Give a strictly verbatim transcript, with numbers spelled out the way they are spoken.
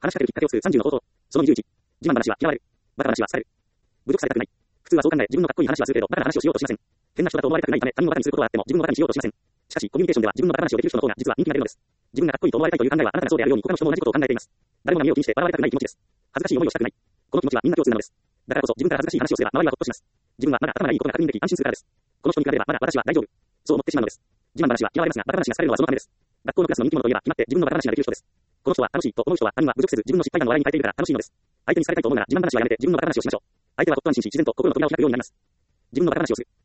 話しかけるきっかけを作るさんじゅうの方法。そのにじゅういち。自慢話は嫌われる。バカ話は好かれる。侮辱されたくない。普通はそう考え、自分のかっこいい話はするけど、バカな話をしようとしません。変な人だと思われたくないため、他人をバカにすることはあっても、自分をバカにしようとしません。しかし、コミュニケーションでは自分のバカ話をできる人の方が実は人気が出るのです。自分がかっこいいと思われたいという考えはあなたがそうであるように他の人も同じことを考えています。誰もが目を気にして笑われたくない気持ちです。恥ずかしい思いをしたくない。この気持ちはみんな共通なのです。だからこそ自分から恥ずかしい話をすれば周りはほっとします。自分はまだ頭がいいことが確認でき安心するからです。この人に比べればまだ私は大丈夫。そう思ってしまうのです。自慢話は嫌われますが、バカ話がされるのはそのためです。学校のクラスの人気者といえば決まって自分のバカ話ができる人です。この人は楽しいと思う人は他人は侮辱せず自分の失敗談の笑いに変えているから楽しいのです。相手にされたいと思うなら自慢話はやめて自分のバカ話をしましょう。相手はほっと安心し自然と心の扉を開くようになります。自分のバカ話をする。